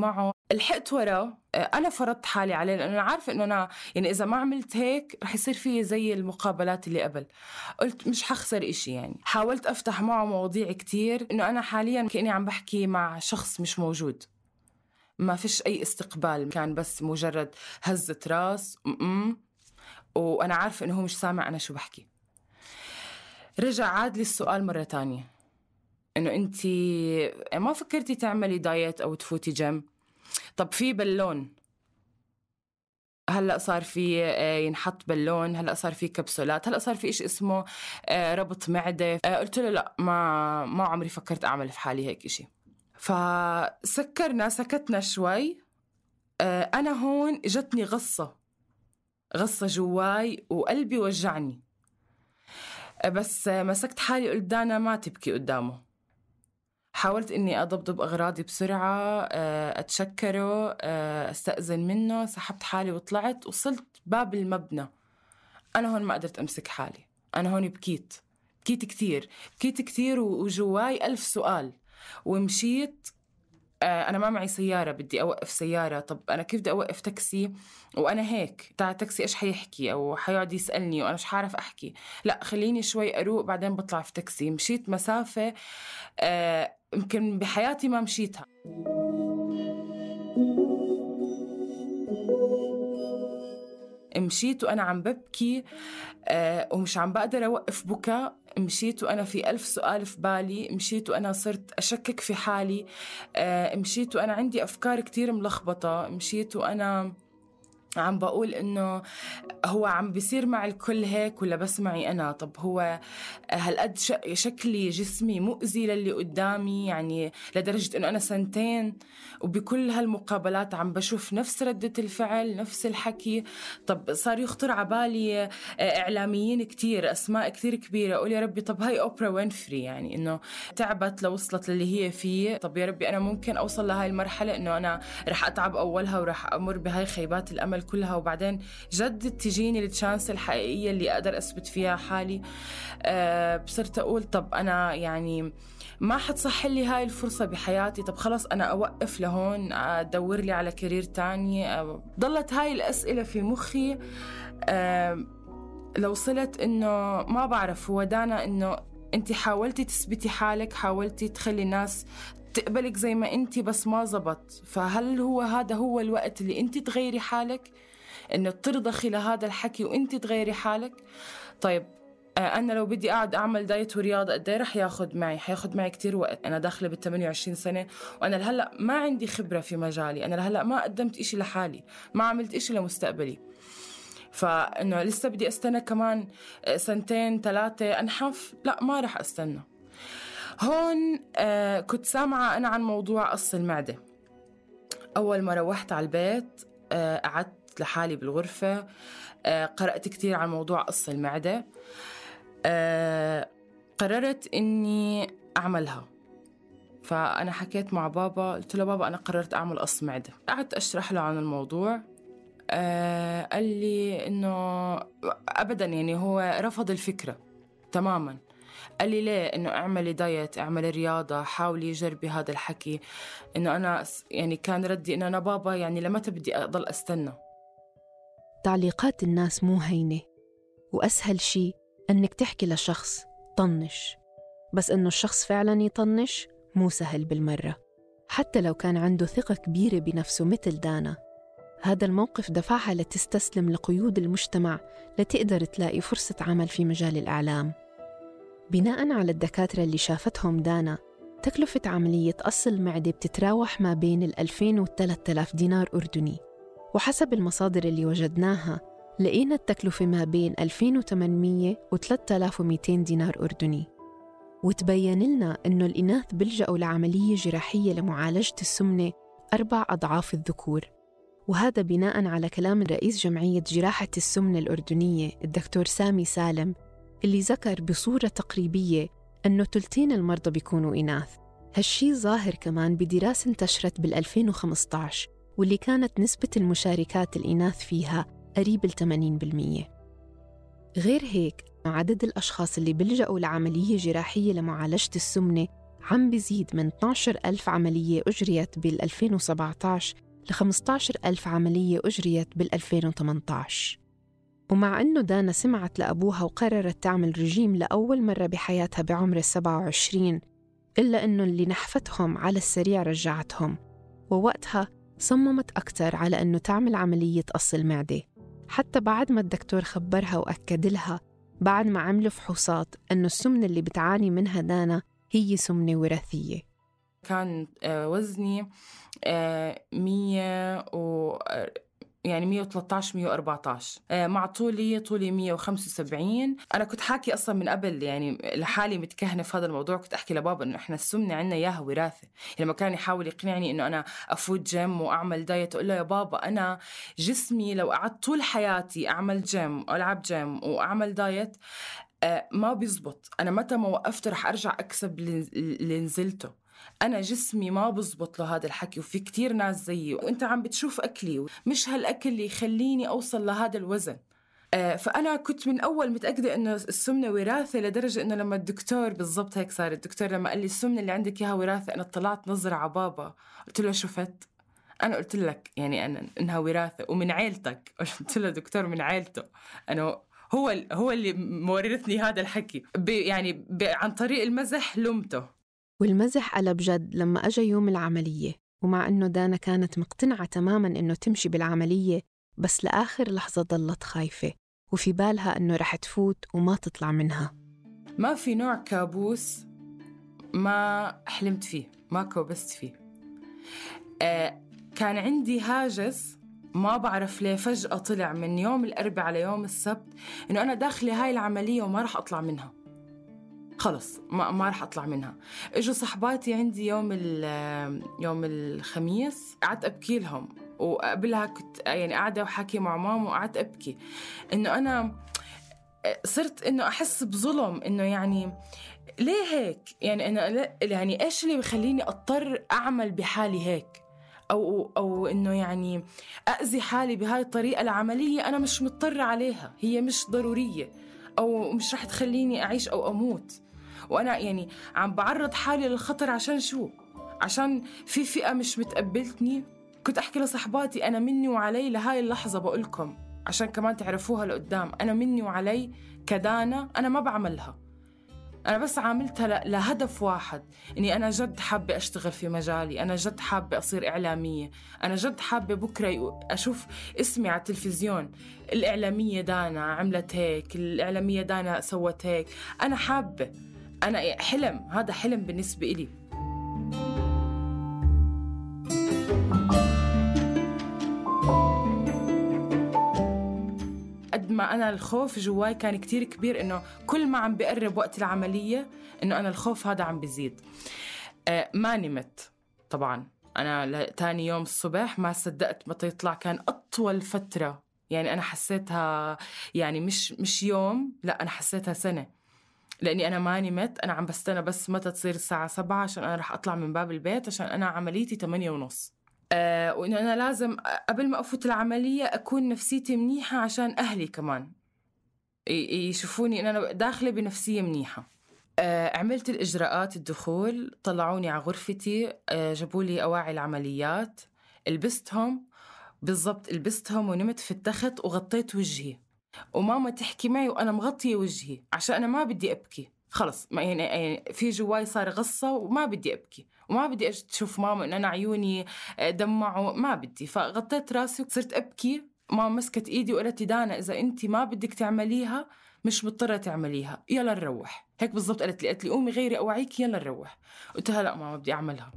لحقت ورا، أنا فرضت حالي عليه لأنه أنا عارفة إنه أنا يعني إذا ما عملت هيك رح يصير فيه زي المقابلات اللي قبل. قلت مش حخسر إشي يعني. حاولت أفتح معه مواضيع كتير، إنه أنا حاليا كأني عم بحكي مع شخص مش موجود، ما فيش أي استقبال، كان بس مجرد هزة راس م-م. وأنا عارفة إنه هو مش سامع أنا شو بحكي. رجع عاد لي السؤال مرة تانية، إنه أنتي ما فكرتي تعملي دايت أو تفوتي جيم؟ طب في بالون، هلأ صار في ينحط بالون، هلأ صار في كبسولات، هلأ صار في إيش اسمه ربط معدة. قلت له لا، ما ما عمري فكرت أعمل في حالي هيك إشي. فسكرنا سكتنا شوي. أنا هون جتني غصة غصة جواي وقلبي وجعني، بس مسكت حالي قلت دانا ما تبكي قدامه. حاولت إني أضبضب أغراضي بسرعة، أتشكره، أستأذن منه، سحبت حالي وطلعت. وصلت باب المبنى، أنا هون ما قدرت أمسك حالي، أنا هون بكيت بكيت كتير بكيت كتير وجواي ألف سؤال. ومشيت، أنا ما معي سيارة، بدي أوقف سيارة. طب أنا كيف بدي أوقف تاكسي وأنا هيك؟ تاع تاكسي إيش حيحكي أو حيقعد يسألني وأنا مش حعرف أحكي. لا، خليني شوي أروق بعدين بطلع في تاكسي. مشيت مسافة آه يمكن بحياتي ما مشيتها. مشيت وأنا عم ببكي آه ومش عم بقدر أوقف بكاء. مشيت وأنا في ألف سؤال في بالي. مشيت وأنا صرت أشكك في حالي. آه مشيت وأنا عندي أفكار كتير ملخبطة. مشيت وأنا عم بقول إنه هو عم بيصير مع الكل هيك ولا بس معي أنا؟ طب هو هالقد شكلي جسمي مؤذي للي قدامي يعني لدرجة إنه أنا سنتين وبكل هالمقابلات عم بشوف نفس ردة الفعل، نفس الحكي. طب صار يخطر عبالي إعلاميين كتير، أسماء كتير كبيرة، أقول يا ربي طب هاي أوبرا وينفري يعني إنه تعبت لو وصلت للي هي فيه. طب يا ربي أنا ممكن أوصل لهاي المرحلة إنه أنا رح أتعب أولها ورح أمر بهاي خيبات الأمل كلها، وبعدين جد تجيني التشانس الحقيقية اللي أقدر أثبت فيها حالي. أه بصرت أقول طب أنا يعني ما حتصح لي هاي الفرصة بحياتي، طب خلاص أنا أوقف لهون، أدور لي على كارير تاني. أه ضلت هاي الأسئلة في مخي. أه لو وصلت إنه ما بعرف هو دانا إنه أنت حاولتي تثبتي حالك، حاولتي تخلي الناس تقبلك زي ما أنت، بس ما زبط. فهل هو هذا هو الوقت اللي أنت تغيري حالك، إنه ترضخي لهذا الحكي وأنت تغيري حالك؟ طيب أنا لو بدي أقعد أعمل دايت ورياضة قد إيه رح ياخد معي؟ حياخد معي كتير وقت. أنا داخلة بالثمانية وعشرين سنة وأنا لهلأ ما عندي خبرة في مجالي، أنا لهلأ ما قدمت إشي لحالي، ما عملت إشي لمستقبلي. فإنه لسه بدي أستنى كمان سنتين ثلاثة أنحف؟ لا، ما رح أستنى. هون آه كنت سامعة أنا عن موضوع قص المعدة. أول ما روحت على البيت آه قعدت لحالي بالغرفة، آه قرأت كتير عن موضوع قص المعدة. آه قررت إني أعملها. فأنا حكيت مع بابا، قلت له بابا أنا قررت أعمل قص معدة. قعدت أشرح له عن الموضوع. آه قال لي إنه أبداً، يعني هو رفض الفكرة تماماً. قال لي ليه؟ إنه اعملي دايت، اعملي رياضة، حاولي جربي هذا الحكي. إنه أنا يعني كان ردي إنه أنا بابا يعني لمتى بدي أضل أستنى؟ تعليقات الناس مو هينة، وأسهل شي أنك تحكي لشخص طنش، بس إنه الشخص فعلاً يطنش مو سهل بالمرة. حتى لو كان عنده ثقة كبيرة بنفسه مثل دانا، هذا الموقف دفعها لتستسلم لقيود المجتمع لتقدر تلاقي فرصة عمل في مجال الإعلام. بناء على الدكاترة اللي شافتهم دانا، تكلفة عملية قص المعدة بتتراوح ما بين الألفين والثلاثة آلاف دينار أردني، وحسب المصادر اللي وجدناها لقينا التكلفة ما بين ألفين وثمانمية وثلاثة آلاف ومئتين دينار أردني. وتبين لنا إنه الإناث بيلجأوا لعملية جراحية لمعالجة السمنة أربع أضعاف الذكور، وهذا بناء على كلام رئيس جمعية جراحة السمنة الأردنية الدكتور سامي سالم، اللي ذكر بصورة تقريبية أنه ثلثين المرضى بيكونوا إناث. هالشي ظاهر كمان بدراسة انتشرت بالألفين وخمسة عشر واللي كانت نسبة المشاركات الإناث فيها قريب الثمانين بالمية. غير هيك عدد الأشخاص اللي بيلجأوا لعملية جراحية لمعالجة السمنة عم بيزيد من اثناشر ألف عملية أجريت بال ألفين وسبعة عشر ل خمسة عشر ألف عملية أجريت بال2018. ومع أنه دانا سمعت لأبوها وقررت تعمل رجيم لأول مرة بحياتها بعمر السبعة وعشرين، إلا أنه اللي نحفتهم على السريع رجعتهم، ووقتها صممت أكتر على أنه تعمل عملية قص المعدة، حتى بعد ما الدكتور خبرها وأكد لها بعد ما عملوا فحوصات أنه السمنة اللي بتعاني منها دانا هي سمنة وراثية. كان وزني مية و يعني مية وثلاثة عشر مية وأربعة عشر، مع طولي طولي مية وخمسة وسبعين. أنا كنت حاكي أصلا من قبل يعني لحالي متكهنة في هذا الموضوع، كنت أحكي لبابا إنه إحنا السمنة عنا إياها وراثة. لما كان يحاول يقنعني إنه أنا أفوت جيم وأعمل دايت، أقول له يا بابا أنا جسمي لو قعدت طول حياتي أعمل جيم وألعب جيم وأعمل دايت ما بيزبط. أنا متى ما وقفت رح أرجع أكسب اللي نزلته. أنا جسمي ما بزبط له هذا الحكي، وفي كتير ناس زيي، وإنت عم بتشوف أكلي مش هالأكل اللي يخليني أوصل لهذا الوزن. آه فأنا كنت من أول متأكدة إنه السمنة وراثة، لدرجة إنه لما الدكتور بالضبط هيك صار، الدكتور لما قال لي السمنة اللي عندك إياها وراثة، أنا طلعت نظرة على بابا قلت له شفت، أنا قلت لك يعني أنا إنها وراثة ومن عيلتك. قلت له دكتور من عيلته، أنا هو هو اللي مورثني هذا الحكي يعني عن طريق المزح لمته. والمزح قلب جد لما أجا يوم العملية، ومع أنه دانا كانت مقتنعة تماماً أنه تمشي بالعملية، بس لآخر لحظة ضلت خايفة وفي بالها أنه رح تفوت وما تطلع منها. ما في نوع كابوس ما حلمت فيه، ما كوبست فيه. آه كان عندي هاجس ما بعرف ليه فجأة طلع من يوم الأربعاء على يوم السبت إنه أنا داخلة هاي العملية وما رح أطلع منها، خلص ما ما رح أطلع منها. إجوا صحباتي عندي يوم يوم الخميس، قعدت أبكي لهم، وقبلها كنت يعني قاعدة وحكي مع ماما وقعدت أبكي إنه أنا صرت إنه أحس بظلم، إنه يعني ليه هيك، يعني أنا يعني إيش اللي بخليني أضطر أعمل بحالي هيك، أو أو إنه يعني أأذي حالي بهاي الطريقة. العملية أنا مش مضطرة عليها، هي مش ضرورية أو مش رح تخليني أعيش أو أموت، وأنا يعني عم بعرض حالي للخطر عشان شو؟ عشان في فئة مش متقبلتني. كنت أحكي لصحباتي أنا مني وعلي لهاي اللحظة، بقولكم عشان كمان تعرفوها لقدام، أنا مني وعلي كدانا أنا ما بعملها، أنا بس عاملتها لهدف واحد، إني أنا جد حابة أشتغل في مجالي، أنا جد حابة أصير إعلامية، أنا جد حابة بكرة أشوف اسمي على التلفزيون، الإعلامية دانا عملت هيك، الإعلامية دانا سوت هيك. أنا حابة، أنا حلم، هذا حلم بالنسبة إلي. قد ما أنا الخوف جواي كان كتير كبير، إنه كل ما عم بقرب وقت العملية إنه أنا الخوف هذا عم بيزيد. آه ما نمت طبعاً، أنا تاني يوم الصبح ما صدقت متى يطلع، كان أطول فترة يعني أنا حسيتها، يعني مش مش يوم، لا أنا حسيتها سنة، لأني أنا ما نمت. أنا عم بستنى بس متى تصير الساعة سبعة عشان أنا رح أطلع من باب البيت، عشان أنا عمليتي تمانية ونص. أه وإنه أنا لازم قبل ما أفوت العملية أكون نفسيتي منيحة عشان أهلي كمان يشوفوني إن أنا داخلة بنفسية منيحة. أه عملت الإجراءات الدخول، طلعوني على غرفتي، أه جابوا لي أواعي العمليات، لبستهم بالضبط، لبستهم ونمت في التخت وغطيت وجهي، وماما تحكي معي وأنا مغطية وجهي عشان أنا ما بدي أبكي. خلص ما يعني في جواي صار غصة وما بدي أبكي، وما بدي أشوف ماما إن أنا عيوني دمعوا، ما بدي. فغطيت راسي وصرت أبكي. ماما مسكت إيدي وقالت لي دانا إذا أنت ما بدك تعمليها مش مضطرة تعمليها، يلا نروح. هيك بالضبط قالت لي، قالت لي قومي غيري أوعيك يلا نروح. قلت لها لا ماما بدي أعملها.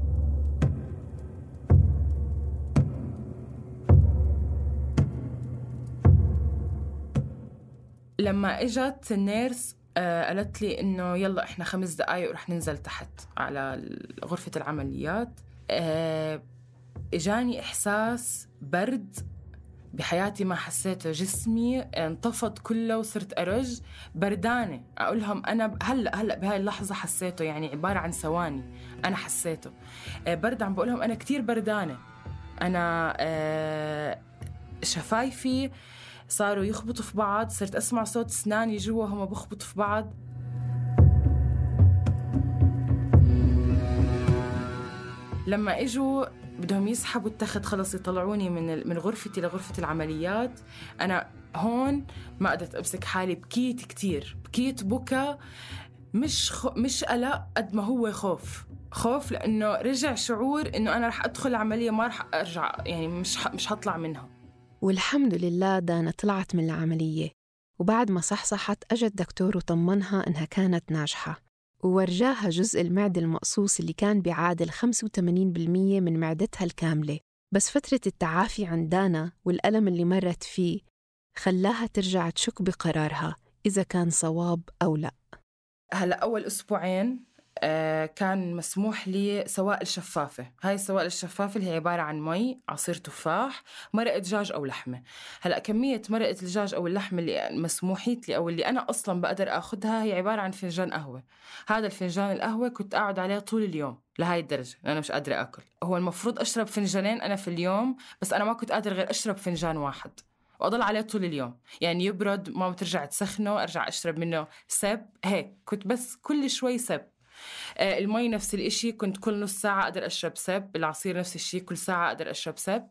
لما اجت النيرس آه قالت لي انه يلا احنا خمس دقايق ورح ننزل تحت على غرفة العمليات. آه اجاني احساس برد بحياتي ما حسيته، جسمي انطفض كله وصرت ارج بردانة. اقول لهم انا هلا هلا بهاي اللحظة حسيته، يعني عبارة عن ثواني انا حسيته آه برد. عم بقول لهم انا كتير بردانة، انا آه شفايفي صاروا يخبطوا في بعض، صرت أسمع صوت أسناني جوا هما بخبطوا في بعض. لما إجوا بدهم يسحبوا التخت خلص يطلعوني من من غرفتي لغرفة العمليات. أنا هون ما قدرت أمسك حالي، بكيت كتير، بكيت بكى مش خ... مش قلق قد ما هو خوف خوف لأنه رجع شعور إنه أنا رح أدخل العملية ما رح أرجع، يعني مش ح... مش هطلع منها. والحمد لله دانا طلعت من العملية، وبعد ما صحصحت أجى الدكتور وطمنها إنها كانت ناجحة، وورجاها جزء المعدة المقصوص اللي كان بيعادل خمسة وثمانين بالمية من معدتها الكاملة. بس فترة التعافي عند دانا والألم اللي مرت فيه خلاها ترجع تشك بقرارها إذا كان صواب أو لا. هلأ أول أسبوعين آه كان مسموح لي سوائل شفافة. هاي السوائل الشفافة اللي هي عبارة عن مي، عصير تفاح، مرقة دجاج أو لحمة. هلأ كمية مرقة الدجاج أو اللحمة اللي مسموحيت لي أو اللي أنا أصلاً بقدر أخذها هي عبارة عن فنجان قهوة. هذا الفنجان القهوة كنت أقعد عليه طول اليوم لهاي الدرجة، أنا مش قادرة أكل. هو المفروض أشرب فنجانين أنا في اليوم، بس أنا ما كنت قادر غير أشرب فنجان واحد وأضل عليه طول اليوم. يعني يبرد ما بترجع تسخنه أرجع أشرب منه سب، هيك كنت بس كل شوي سب. آه المي نفس الإشي، كنت كل نص ساعة أقدر أشرب سب. العصير نفس الشيء، كل ساعة أقدر أشرب سب.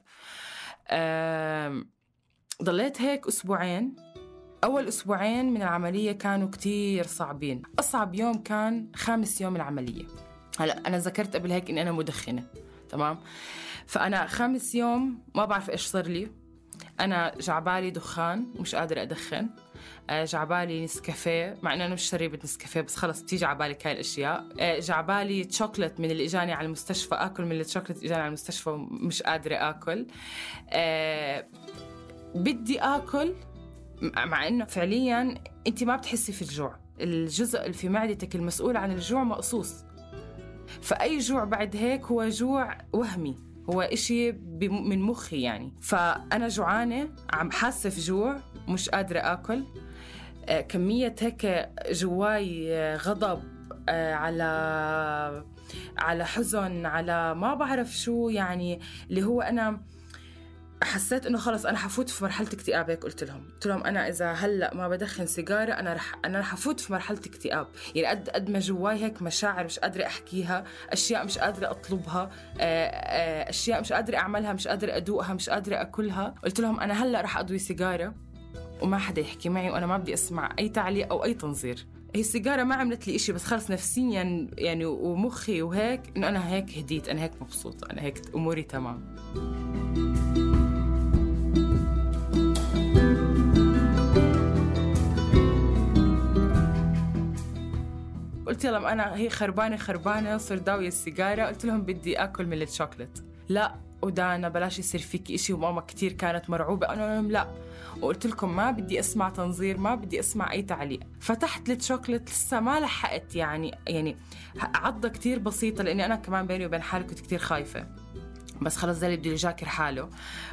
آه ضليت هيك أسبوعين. أول أسبوعين من العملية كانوا كتير صعبين. أصعب يوم كان خامس يوم العملية. هلأ أنا ذكرت قبل هيك إني أنا مدخنة، تمام؟ فأنا خامس يوم ما بعرف إيش صار لي. أنا جعبالي دخان ومش قادرة أدخن، جعبالي نسكافيه مع أنه أنا مش شريبة نسكافيه بس خلص تيجي عبالي هاي الأشياء. جعبالي تشوكلت من اللي إجاني على المستشفى، أكل من التشوكلت إجاني على المستشفى ومش قادرة أكل. أه بدي أكل مع أنه فعلياً أنت ما بتحسي في الجوع. الجزء اللي في معدتك المسؤول عن الجوع مقصوص، فأي جوع بعد هيك هو جوع وهمي، هو إشي من مخي يعني. فأنا جوعانة، عم حاسة في جوع، مش قادرة أكل. آه كمية هيك جواي آه غضب، آه على على حزن، على ما بعرف شو يعني، اللي هو أنا حسيت إنه خلص أنا حفوت في مرحلة اكتئاب. هيك قلت لهم قلت لهم أنا إذا هلأ ما بدخن سيجارة أنا رح أنا رح أفوت في مرحلة اكتئاب. يعني قد قد ما جواي هيك مشاعر مش قادرة أحكيها، أشياء مش قادرة أطلبها، أشياء مش قادرة أعملها، مش قادرة أدوقها، مش قادرة أكلها. قلت لهم أنا هلأ رح أضوي سيجارة وما حدا يحكي معي، وأنا ما بدي أسمع أي تعليق أو أي تنظير. هي السيجارة ما عملت لي إشي، بس خلص نفسيا يعني ومخي وهيك إنه أنا هيك هديت، أنا هيك مبسوطة، أنا هيك أموري تمام. قلت لهم أنا هي خربانة خربانة صر داوية السيجارة. قلت لهم بدي أكل من الشوكولات. لا ودانا بلاش يصير فيك إشي، وماما كتير كانت مرعوبة. أنا لهم لا، وقلت لكم ما بدي أسمع تنظير، ما بدي أسمع أي تعليق. فتحت الشوكولات لسه ما لحقت يعني يعني عضة كتير بسيطة، لأني أنا كمان بيني وبين حالي كنت كتير خايفة، بس خلص زي اللي بده يجاكر حاله.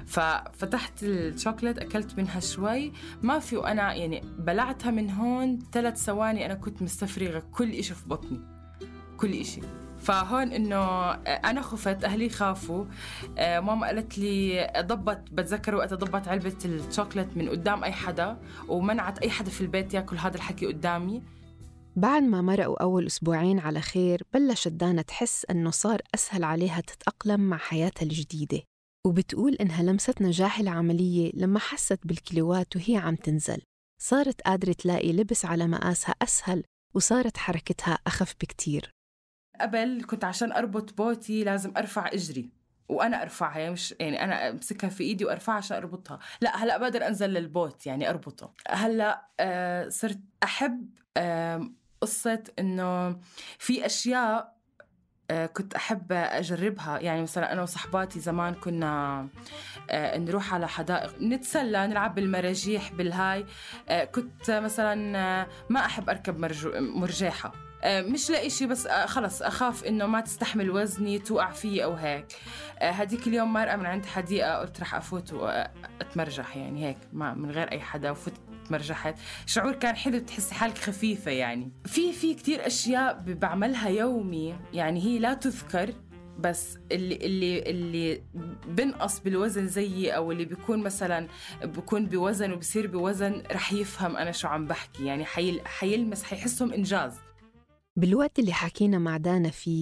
ففتحت الشوكولات أكلت منها شوي ما في، وأنا يعني بلعتها من هون ثلاث ثواني أنا كنت مستفرغة كل إشي في بطني، كل إشي. فهون إنه أنا خفت، أهلي خافوا. ماما قالت لي ضبط، بتذكر وقت ضبط علبة الشوكولات من قدام أي حدا، ومنعت أي حدا في البيت يأكل هذا الحكي قدامي. بعد ما مرقوا أول أسبوعين على خير بلشت دانا تحس أنه صار أسهل عليها تتأقلم مع حياتها الجديدة، وبتقول إنها لمست نجاح العملية لما حست بالكيلوات وهي عم تنزل. صارت قادرة تلاقي لبس على مقاسها أسهل، وصارت حركتها أخف بكتير. قبل كنت عشان أربط بوتي لازم أرفع إجري وأنا أرفعها، يعني مش يعني أنا أمسكها في إيدي وأرفعها عشان أربطها، لا هلأ بقدر أنزل للبوت يعني أربطه. هلأ آه صرت أحب آه قصة إنه في أشياء آه كنت أحب أجربها. يعني مثلا أنا وصحباتي زمان كنا آه نروح على حدائق نتسلى، نلعب بالمراجيح بالهاي. آه كنت مثلا آه ما أحب أركب مرجيحة، مش لاقي شيء، بس خلص أخاف إنه ما تستحمل وزني توقع فيه أو هيك. هديك اليوم مرقة من عند حديقة قلت رح أفوت وأتمرجح يعني هيك ما من غير أي حدا، وفوت تمرجحت. شعور كان حلو، تحسي حالك خفيفة. يعني في في كتير أشياء بعملها يومي يعني هي لا تذكر، بس اللي اللي اللي بنقص بالوزن زيي أو اللي بيكون مثلا بيكون بوزن وبصير بوزن رح يفهم أنا شو عم بحكي، يعني حيل حيلمس حيحسهم إنجاز. بالوقت اللي حكينا مع دانا فيه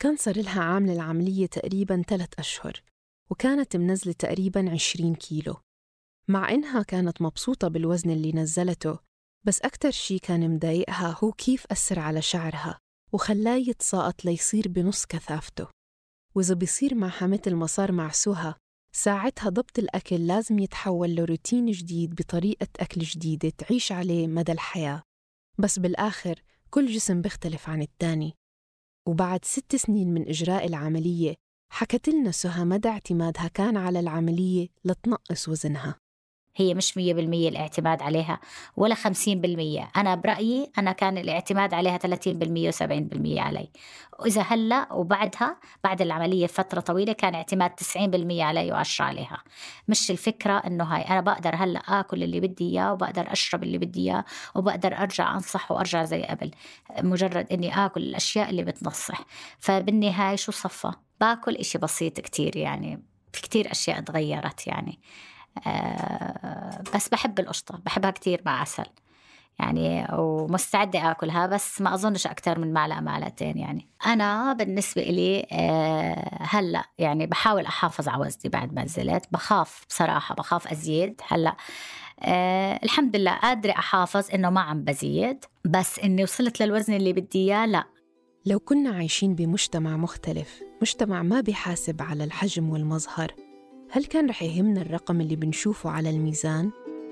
كان صار لها عامل العملية تقريباً ثلاث أشهر، وكانت منزلة تقريباً عشرين كيلو. مع إنها كانت مبسوطة بالوزن اللي نزلته، بس أكتر شي كان مضايقها هو كيف أثر على شعرها وخلاه يتساقط ليصير بنص كثافته. وإذا بيصير معها مثل ما صار مع سهى، ساعتها ضبط الأكل لازم يتحول لروتين جديد بطريقة أكل جديدة تعيش عليه مدى الحياة. بس بالآخر كل جسم بيختلف عن التاني. وبعد ست سنين من إجراء العملية، حكت لنا سهى مدى اعتمادها كان على العملية لتنقص وزنها. هي مش مية بالمية الاعتماد عليها ولا خمسين بالمية. أنا برأيي أنا كان الاعتماد عليها ثلاثين بالمية وسبعين بالمية علي. وإذا هلأ وبعدها بعد العملية فترة طويلة كان اعتماد تسعين بالمية علي وعشرة عليها. مش الفكرة إنه هاي أنا بقدر هلأ آكل اللي بدي إياه وبقدر أشرب اللي بدي إياه وبقدر أرجع أنصح وأرجع زي قبل، مجرد إني آكل الأشياء اللي بتنصح. فبالنهاية شو صفى؟ باكل إشي بسيط كتير، يعني في كتير أشياء تغيرت يعني. أه بس بحب القشطة، بحبها كتير مع عسل يعني، ومستعدة أكلها، بس ما أظنش أكتر من معلقة معلقتين. يعني أنا بالنسبة إلي أه هلأ يعني بحاول أحافظ على وزني بعد ما نزلت. بخاف بصراحة، بخاف أزيد. هلأ أه الحمد لله قادرة أحافظ إنه ما عم بزيد، بس إني وصلت للوزن اللي بدي إياه لا. لو كنا عايشين بمجتمع مختلف، مجتمع ما بيحاسب على الحجم والمظهر، هل كان رح يهمنا الرقم اللي بنشوفه على الميزان؟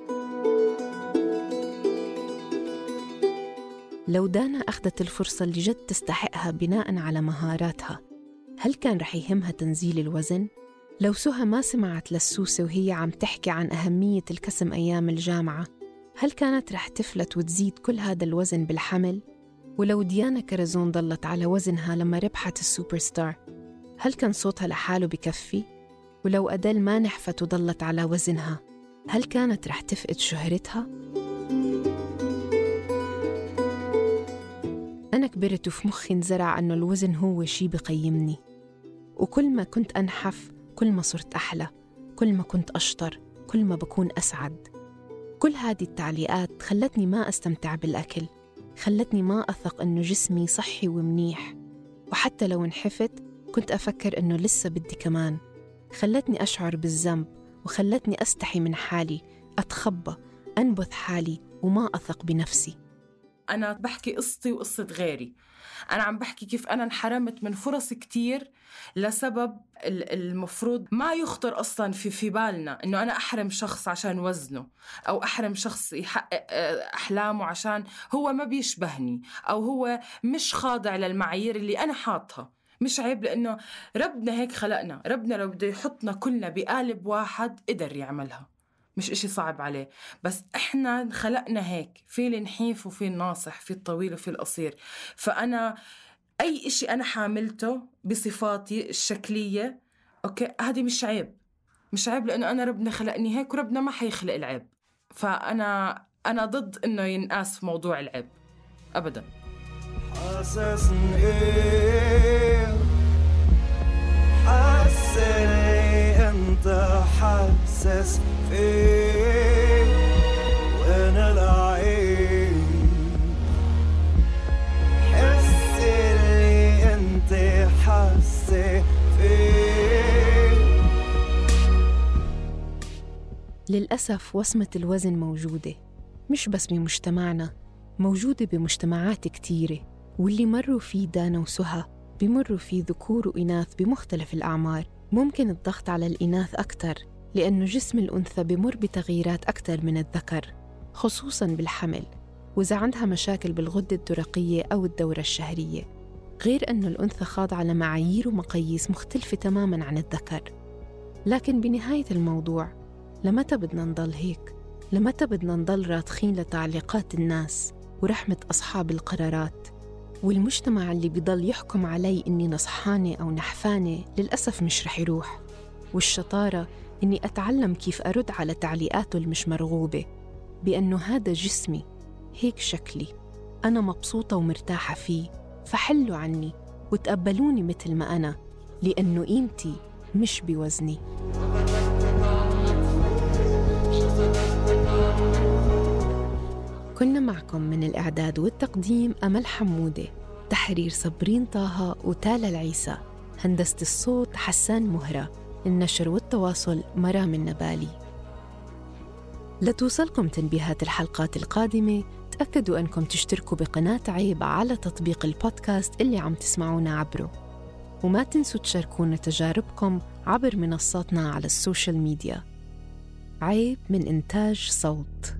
لو دانا أخذت الفرصة اللي جد تستحقها بناء على مهاراتها، هل كان رح يهمها تنزيل الوزن؟ لو سهى ما سمعت للسوسة وهي عم تحكي عن أهمية الكسم أيام الجامعة، هل كانت رح تفلت وتزيد كل هذا الوزن بالحمل؟ ولو ديانا كرزون ضلت على وزنها لما ربحت السوبر ستار، هل كان صوتها لحاله بكفي؟ ولو أدل ما نحفت وضلت على وزنها، هل كانت رح تفقد شهرتها؟ أنا كبرت وفي مخي انزرع أنه الوزن هو شي بقيمني، وكل ما كنت أنحف كل ما صرت أحلى، كل ما كنت أشطر كل ما بكون أسعد. كل هذه التعليقات خلتني ما أستمتع بالأكل، خلتني ما أثق أنه جسمي صحي ومنيح، وحتى لو انحفت كنت أفكر أنه لسه بدي كمان. خلتني أشعر بالذنب، وخلتني أستحي من حالي، أتخبى، أنبث حالي وما أثق بنفسي. أنا بحكي قصتي وقصة غيري. أنا عم بحكي كيف أنا انحرمت من فرص كتير لسبب المفروض ما يخطر أصلاً في في بالنا، إنه أنا أحرم شخص عشان وزنه، أو أحرم شخص يحقق أحلامه عشان هو ما بيشبهني، أو هو مش خاضع للمعايير اللي أنا حاطها. مش عيب، لأنه ربنا هيك خلقنا. ربنا لو بده يحطنا كلنا بقالب واحد قدر يعملها، مش إشي صعب عليه. بس إحنا خلقنا هيك، في النحيف وفي الناصح، في الطويل وفي القصير. فأنا أي إشي أنا حاملته بصفاتي الشكلية، أوكي، هذه مش عيب، مش عيب، لأنه أنا ربنا خلقني هيك، وربنا ما حيخلق العيب. فأنا أنا ضد إنه ينقاس في موضوع العيب أبداً. حاسس إيه حاسني أنت حاسس فيه وأنا العيب، حسني أنت حاسس فيه. للأسف وصمة الوزن موجودة، مش بس بمجتمعنا، موجودة بمجتمعات كتيرة، واللي مروا فيه دانا وسهى بمروا فيه ذكور وإناث بمختلف الأعمار. ممكن الضغط على الإناث أكتر لأنه جسم الأنثى بمر بتغييرات أكتر من الذكر، خصوصاً بالحمل، وإذا عندها مشاكل بالغدة الدرقية أو الدورة الشهرية. غير أنه الأنثى خاضعة لمعايير ومقاييس مختلفة تماماً عن الذكر. لكن بنهاية الموضوع، لمتى بدنا نضل هيك؟ لمتى بدنا نضل راضخين لتعليقات الناس ورحمة أصحاب القرارات؟ والمجتمع اللي بيضل يحكم علي إني نصحانة أو نحفانة للأسف مش رح يروح. والشطارة إني أتعلم كيف أرد على تعليقاته المش مرغوبة، بأنه هذا جسمي، هيك شكلي، أنا مبسوطة ومرتاحة فيه، فحلوا عني وتقبلوني مثل ما أنا، لأنه قيمتي مش بوزني. كنا معكم من الإعداد والتقديم أمل حمودة، تحرير صبرين طه وتالا العيسى، هندسة الصوت حسان مهرة، النشر والتواصل مرام النبالي. لتوصلكم تنبيهات الحلقات القادمة تأكدوا أنكم تشتركوا بقناة عيب على تطبيق البودكاست اللي عم تسمعونا عبره، وما تنسوا تشاركونا تجاربكم عبر منصاتنا على السوشيال ميديا. عيب من إنتاج صوت.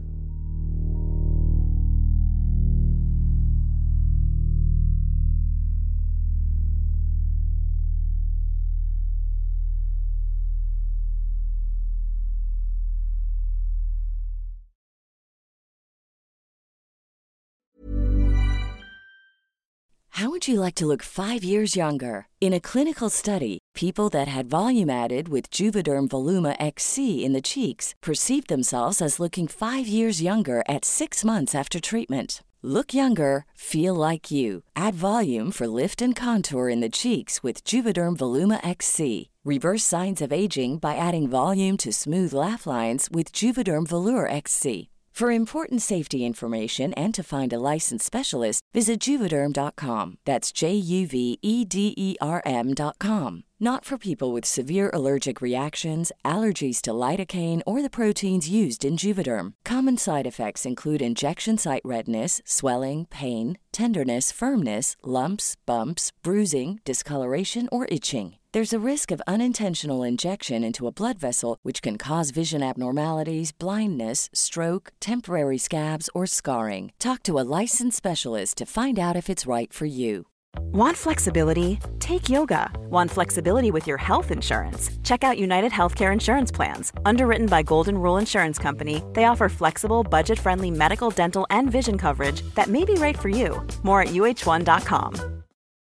How would you like to look five years younger? In a clinical study, people that had volume added with Juvederm Voluma X C in the cheeks perceived themselves as looking five years younger at six months after treatment. Look younger, feel like you. Add volume for lift and contour in the cheeks with Juvederm Voluma X C. Reverse signs of aging by adding volume to smooth laugh lines with Juvederm Volure X C. For important safety information and to find a licensed specialist, visit Juvederm dot com. That's J U V E D E R M dot com. Not for people with severe allergic reactions, allergies to lidocaine, or the proteins used in Juvederm. Common side effects include injection site redness, swelling, pain, tenderness, firmness, lumps, bumps, bruising, discoloration, or itching. There's a risk of unintentional injection into a blood vessel, which can cause vision abnormalities, blindness, stroke, temporary scabs, or scarring. Talk to a licensed specialist to find out if it's right for you. Want flexibility? Take yoga. Want flexibility with your health insurance? Check out United Healthcare Insurance Plans. Underwritten by Golden Rule Insurance Company, they offer flexible, budget-friendly medical, dental, and vision coverage that may be right for you. More at U H one dot com.